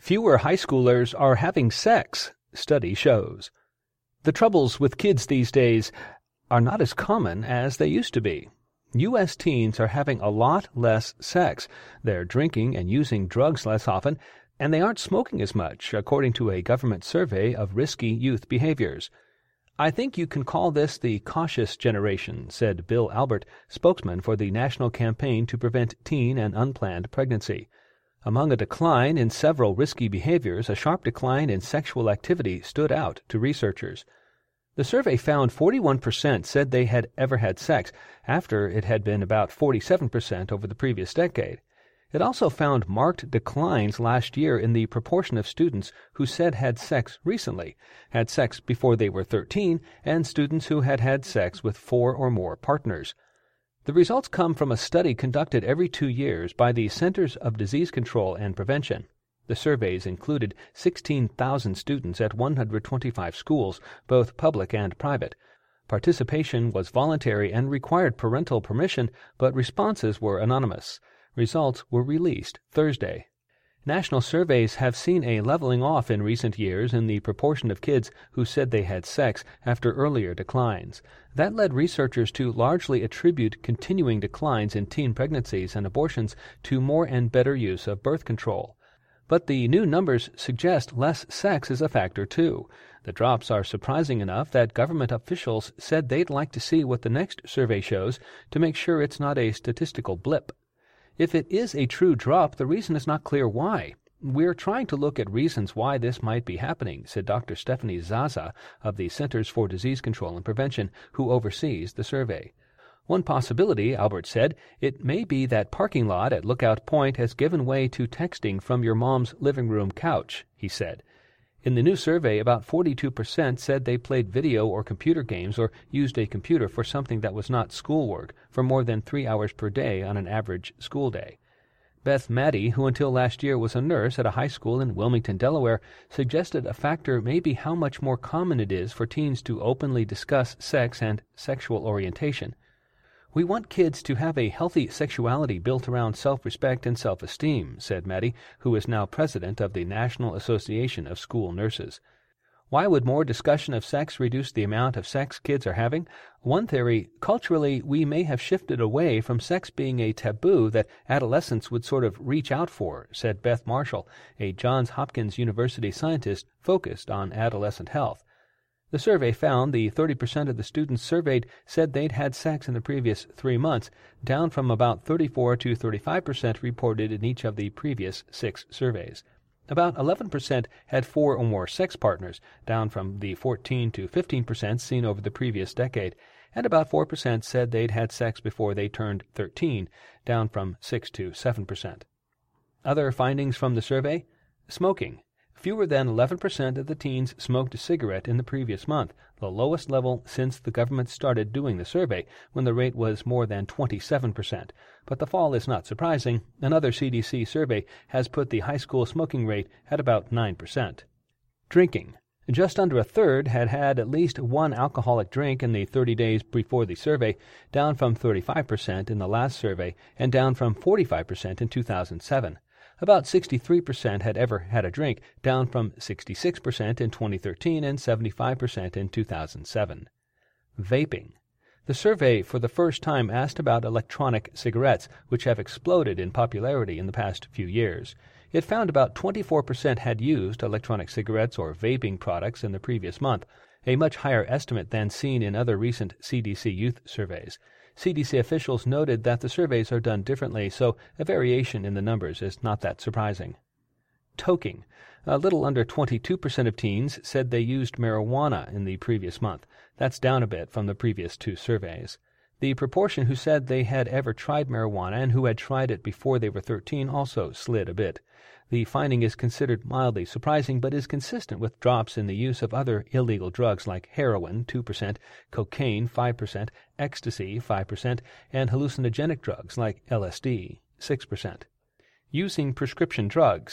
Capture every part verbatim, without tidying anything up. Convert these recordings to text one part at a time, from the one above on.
Fewer high schoolers are having sex, study shows. The troubles with kids these days are not as common as they used to be. U S teens are having a lot less sex. They're drinking and using drugs less often, and they aren't smoking as much, according to a government survey of risky youth behaviors. I think you can call this the cautious generation, said Bill Albert, spokesman for the National Campaign to Prevent Teen and Unplanned Pregnancy. Among a decline in several risky behaviors, a sharp decline in sexual activity stood out to researchers. The survey found forty-one percent said they had ever had sex, after it had been about forty-seven percent over the previous decade. It also found marked declines last year in the proportion of students who said had sex recently, had sex before they were thirteen, and students who had had sex with four or more partners. The results come from a study conducted every two years by the Centers of Disease Control and Prevention. The surveys included sixteen thousand students at one hundred twenty-five schools, both public and private. Participation was voluntary and required parental permission, but responses were anonymous. Results were released Thursday. National surveys have seen a leveling off in recent years in the proportion of kids who said they had sex after earlier declines. That led researchers to largely attribute continuing declines in teen pregnancies and abortions to more and better use of birth control. But the new numbers suggest less sex is a factor, too. The drops are surprising enough that government officials said they'd like to see what the next survey shows to make sure it's not a statistical blip. If it is a true drop, the reason is not clear why. We're trying to look at reasons why this might be happening, said Doctor Stephanie Zaza of the Centers for Disease Control and Prevention, who oversees the survey. One possibility, Albert said, it may be that parking lot at Lookout Point has given way to texting from your mom's living room couch, he said. In the new survey, about forty-two percent said they played video or computer games or used a computer for something that was not schoolwork for more than three hours per day on an average school day. Beth Maddie, who until last year was a nurse at a high school in Wilmington, Delaware, suggested a factor may be how much more common it is for teens to openly discuss sex and sexual orientation. We want kids to have a healthy sexuality built around self-respect and self-esteem, said Maddie, who is now president of the National Association of School Nurses. Why would more discussion of sex reduce the amount of sex kids are having? One theory, culturally, we may have shifted away from sex being a taboo that adolescents would sort of reach out for, said Beth Marshall, a Johns Hopkins University scientist focused on adolescent health. The survey found the thirty percent of the students surveyed said they'd had sex in the previous three months, down from about thirty-four to thirty-five percent reported in each of the previous six surveys. About eleven percent had four or more sex partners, down from the fourteen to fifteen percent seen over the previous decade, and about four percent said they'd had sex before they turned thirteen, down from six to seven percent. Other findings from the survey? Smoking. Fewer than eleven percent of the teens smoked a cigarette in the previous month, the lowest level since the government started doing the survey, when the rate was more than twenty-seven percent. But the fall is not surprising. Another C D C survey has put the high school smoking rate at about nine percent. Drinking. Just under a third had had at least one alcoholic drink in the thirty days before the survey, down from thirty-five percent in the last survey and down from forty-five percent in two thousand seven. About sixty-three percent had ever had a drink, down from sixty-six percent in twenty thirteen and seventy-five percent in two thousand seven. Vaping. The survey for the first time asked about electronic cigarettes, which have exploded in popularity in the past few years. It found about twenty-four percent had used electronic cigarettes or vaping products in the previous month, a much higher estimate than seen in other recent C D C youth surveys. C D C officials noted that the surveys are done differently, so a variation in the numbers is not that surprising. Toking. A little under twenty-two percent of teens said they used marijuana in the previous month. That's down a bit from the previous two surveys. The proportion who said they had ever tried marijuana and who had tried it before they were thirteen also slid a bit. The finding is considered mildly surprising, but is consistent with drops in the use of other illegal drugs like heroin, two percent, cocaine, five percent, ecstasy, five percent, and hallucinogenic drugs like L S D, six percent. Using prescription drugs.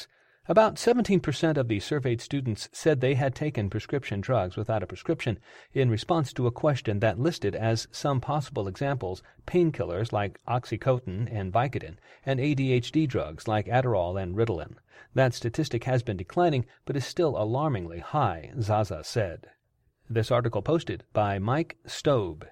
About seventeen percent of the surveyed students said they had taken prescription drugs without a prescription in response to a question that listed as some possible examples painkillers like Oxycontin and Vicodin, and A D H D drugs like Adderall and Ritalin. That statistic has been declining, but is still alarmingly high, Zaza said. This article posted by Mike Stobe.